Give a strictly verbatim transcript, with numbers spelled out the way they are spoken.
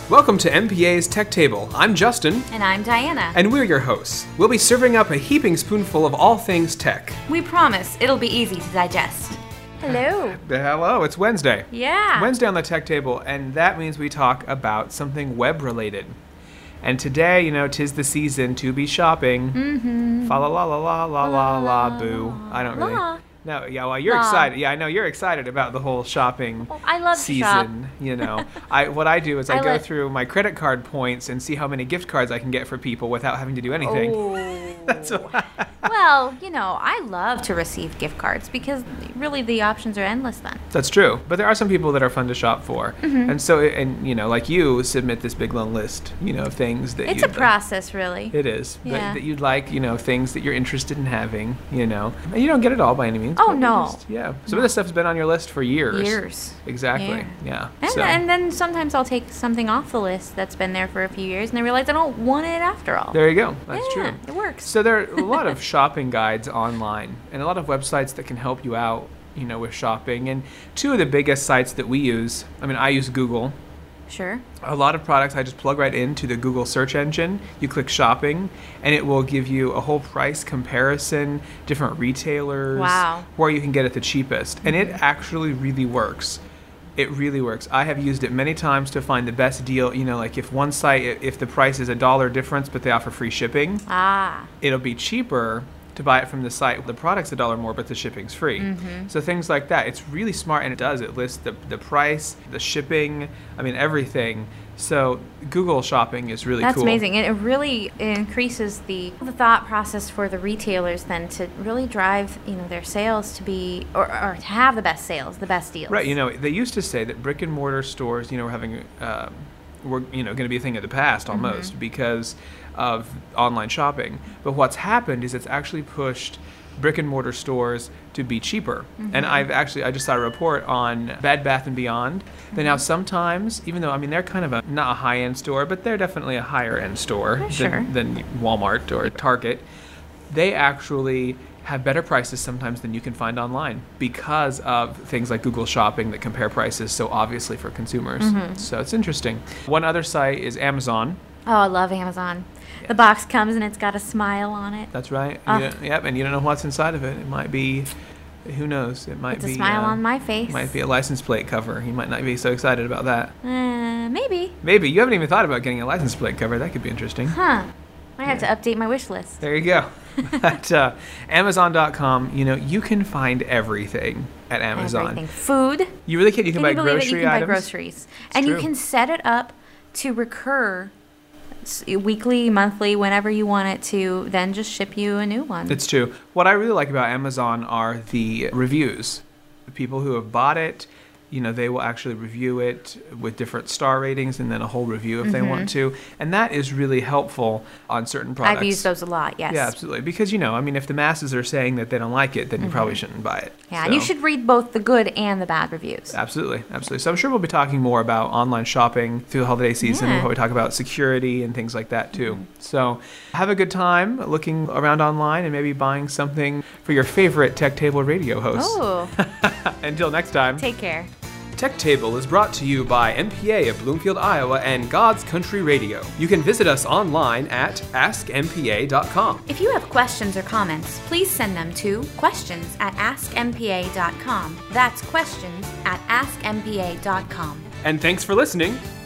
Welcome to M P A's Tech Table. I'm Justin. And I'm Diana. And we're your hosts. We'll be serving up a heaping spoonful of all things tech. We promise it'll be easy to digest. Hello. Hello, it's Wednesday. Yeah. Wednesday on the Tech Table, and that means we talk about something web-related. And today, you know, 'tis the season to be shopping. Mm-hmm. Fa la la la la la la la boo. I don't really... La. No, yeah, well, you're La. excited. Yeah, I know you're excited about the whole shopping Well, I love to season. shop. You know, I what I do is I, I go let- through my credit card points and see how many gift cards I can get for people without having to do anything. Oh. That's what Well, you know, I love to receive gift cards because really the options are endless then. That's true, but there are some people that are fun to shop for, Mm-hmm. and so and you know, like you submit this big long list, you know, of things that It's a you'd- process, really. It is, but Yeah. that you'd like, you know, things that you're interested in having, you know, and you don't get it all by any means. Oh, but we no. just- yeah, some of this stuff's been on your list for years. Years. Exactly. Yeah. Yeah. And, so and then sometimes I'll take something off the list that's been there for a few years and I realize I don't want it after all. there you go. That's yeah, true. it works. So there are a lot of shopping guides online and a lot of websites that can help you out, you know, with shopping. And two of the biggest sites that we use, I mean, I use Google. Sure. A lot of products I just plug right into the Google search engine. You click shopping and it will give you a whole price comparison, different retailers, Wow. where you can get it the cheapest. And it actually really works. It really works. I have used it many times to find the best deal. You know, like if one site, i- if the price is a dollar difference, but they offer free shipping, Ah. it'll be cheaper to buy it from the site. The product's a dollar more, but the shipping's free. Mm-hmm. So things like that. It's really smart, and it does. It lists the, the price, the shipping, I mean, everything. So Google Shopping is really That's cool. amazing. It really increases the, the thought process for the retailers then to really drive, you know, their sales to be or, or to have the best sales, the best deals. Right. You know, they used to say that brick and mortar stores, you know, were having, uh, were you know, going to be a thing of the past Mm-hmm. almost because of online shopping. But what's happened is it's actually pushed brick and mortar stores to be cheaper. Mm-hmm. And I've actually, I just saw a report on Bed Bath and Beyond. That now sometimes, even though, I mean, they're kind of a, not a high-end store, but they're definitely a higher-end store Sure. than, than Walmart or Target. They actually have better prices sometimes than you can find online because of things like Google Shopping that compare prices so obviously for consumers. Mm-hmm. So it's interesting. One other site is Amazon. Oh, I love Amazon. The box comes and it's got a smile on it. That's right. Ah. You don't- yep, and you don't know what's inside of it. It might be, who knows? It might It's be a smile uh, on my face. Might be a license plate cover. You might not be so excited about that. Uh, maybe. Maybe you haven't even thought about getting a license plate cover. That could be interesting. Huh. I have to update my wish list. There you go. At uh, Amazon dot com, you know, you can find everything at Amazon. Everything. Food. You really can. You can, Can you buy believe grocery it? You can items. buy groceries. And you true. can set it up to recur s- weekly, monthly, whenever you want it to, then just ship you a new one. It's true. What I really like about Amazon are the reviews. The people who have bought it, you know, they will actually review it with different star ratings and then a whole review if they want to. And that is really helpful on certain products. I've used those a lot, yes. Yeah, absolutely. Because, you know, I mean, if the masses are saying that they don't like it, then you probably shouldn't buy it. Yeah, and you So- should read both the good and the bad reviews. Absolutely, absolutely. So I'm sure we'll be talking more about online shopping through the holiday season. Yeah. We'll probably talk about security and things like that too. So have a good time looking around online and maybe buying something for your favorite Tech Table radio host. Oh, Until next time. take care. Tech Table is brought to you by M P A of Bloomfield, Iowa and God's Country Radio. You can visit us online at ask m p a dot com. If you have questions or comments, please send them to questions at ask m p a dot com. That's questions at ask m p a dot com. And thanks for listening.